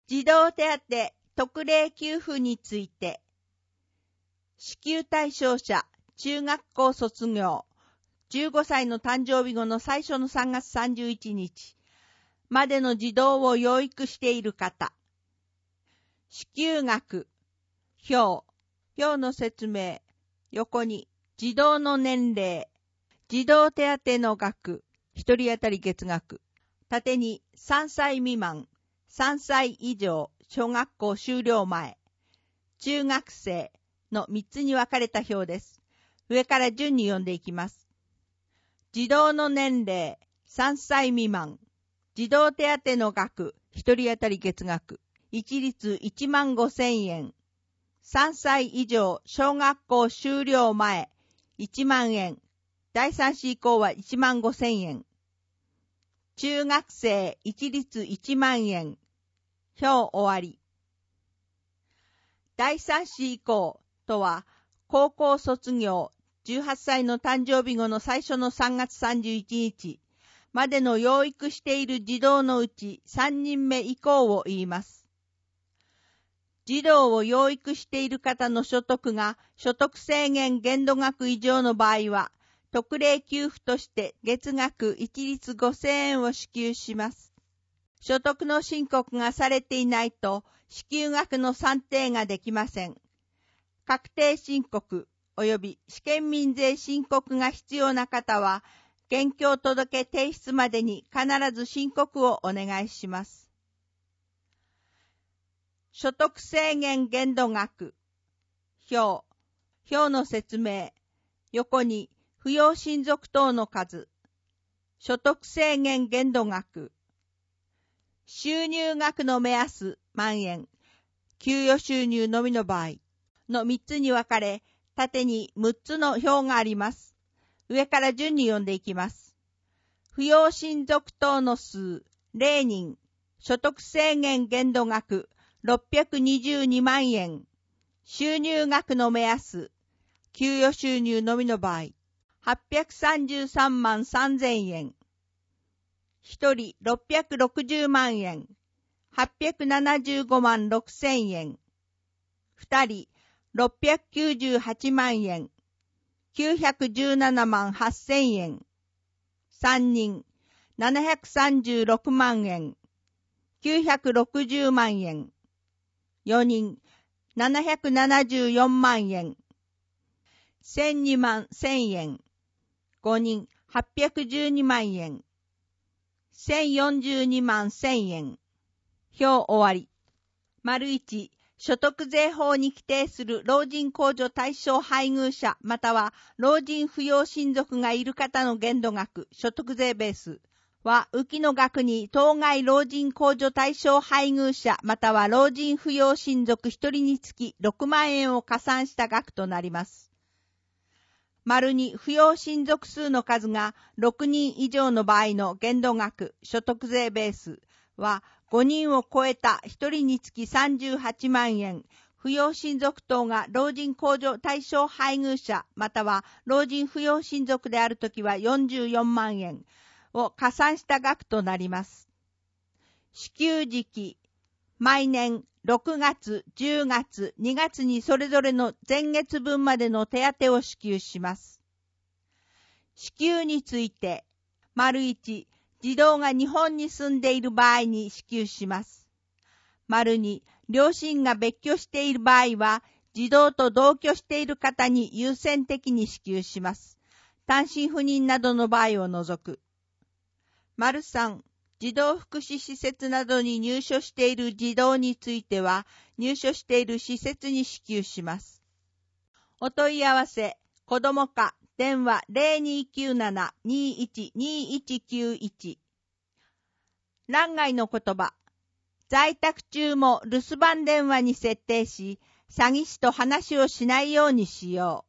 児童手当特例給付について、支給対象者、中学校卒業、15歳の誕生日後の最初の3月31日までの児童を養育している方、支給額、表の説明、横に児童の年齢、児童手当の額、一人当たり月額、縦に3歳未満、3歳以上、小学校修了前、中学生の3つに分かれた表です。上から順に読んでいきます。児童の年齢、3歳未満、児童手当の額、一人当たり月額、一律15,000円、3歳以上、小学校修了前、1万円、第3子以降は15,000円、中学生一律1万円、表終わり。第3子以降とは、高校卒業、18歳の誕生日後の最初の3月31日までの養育している児童のうち3人目以降を言います。児童を養育している方の所得が所得制限限度額以上の場合は、特例給付として月額一律5,000円を支給します。所得の申告がされていないと支給額の算定ができません。確定申告及び試験民税申告が必要な方は、現況届提出までに必ず申告をお願いします。所得制限限度額、表の説明、横に扶養親族等の数、所得制限限度額、収入額の目安万円、給与収入のみの場合の3つに分かれ、縦に6つの表があります。上から順に読んでいきます。扶養親族等の数0人、所得制限限度額622万円、収入額の目安、給与収入のみの場合、833万3000円、1人660万円、875万6000円、2人698万円、917万8000円、3人736万円、960万円、4人774万円、1002万1000円、5人812万円、1042万1000円、表終わり。丸1、所得税法に規定する老人控除対象配偶者または老人扶養親族がいる方の限度額、所得税ベースは、浮きの額に当該老人控除対象配偶者または老人扶養親族1人につき6万円を加算した額となります。丸2、扶養親族数の数が6人以上の場合の限度額、所得税ベースは、5人を超えた1人につき38万円、扶養親族等が老人控除対象配偶者または老人扶養親族であるときは44万円を加算した額となります。支給時期、毎年6月、10月、2月にそれぞれの前月分までの手当を支給します。支給について、丸1、児童が日本に住んでいる場合に支給します。丸2、両親が別居している場合は、児童と同居している方に優先的に支給します。単身赴任などの場合を除く。丸3、児童福祉施設などに入所している児童については、入所している施設に支給します。お問い合わせ、子ども課、電話 0297-21-2191。欄外の言葉。在宅中も留守番電話に設定し、詐欺師と話をしないようにしよう。